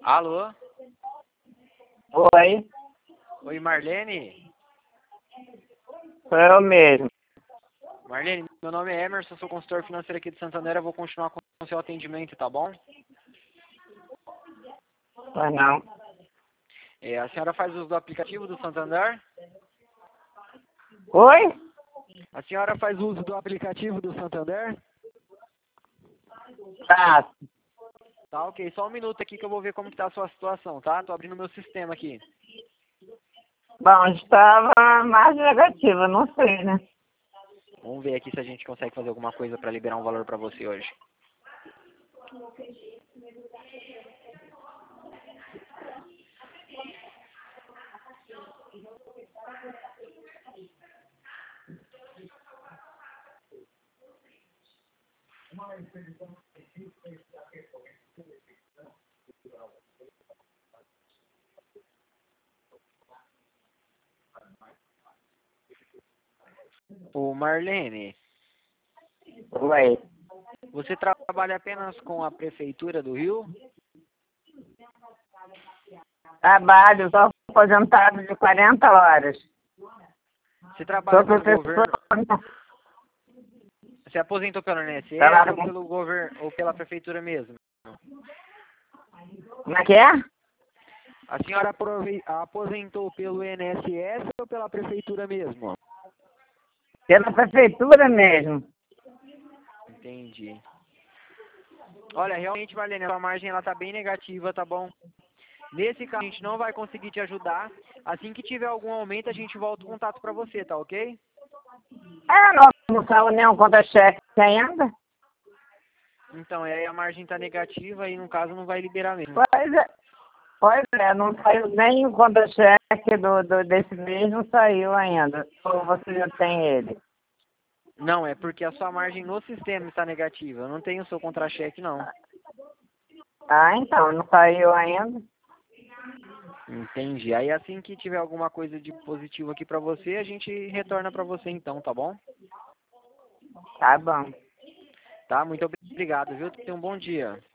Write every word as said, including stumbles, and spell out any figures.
Alô? Oi, Oi, Marlene? sou eu mesmo. Marlene, meu nome é Emerson, sou consultor financeiro aqui de Santander. Eu vou continuar com o seu atendimento, tá bom? Pois não. É, a senhora faz uso do aplicativo do Santander? Oi? A senhora faz uso do aplicativo do Santander? Tá. Tá, ok. Só um minuto aqui que eu vou ver como que tá a sua situação, tá? Tô abrindo meu sistema aqui. Bom, estava mais negativa, não sei, né? Vamos ver aqui se a gente consegue fazer alguma coisa para liberar um valor para você hoje. Ô, Marlene, Oi. você trabalha apenas com a Prefeitura do Rio? Trabalho, sou aposentado de quarenta horas. Você trabalha Sou pelo professor. governo? Você aposentou pelo I N S S Trabalho ou com... pelo governo ou pela Prefeitura mesmo? Como é que é? A senhora aprove- aposentou pelo I N S S ou pela Prefeitura mesmo? Pela prefeitura mesmo. Entendi. Olha, realmente, Marlene, a sua margem ela tá bem negativa, tá bom? Nesse caso, a gente não vai conseguir te ajudar. Assim que tiver algum aumento, a gente volta o contato para você, tá ok? É, não, não saiu nenhum contra-cheque ainda. Então, aí a margem tá negativa e, no caso, não vai liberar mesmo. Pois é. Pois é, não saiu nem o contra-cheque do, do, desse mês, não saiu ainda. Ou você já tem ele? Não, é porque a sua margem no sistema está negativa. Eu não tenho o seu contra-cheque, não. Ah, então, não saiu ainda? Entendi. Aí, assim que tiver alguma coisa de positivo aqui para você, a gente retorna para você então, tá bom? Tá bom. Tá? Muito obrigado, viu? Tenha um bom dia.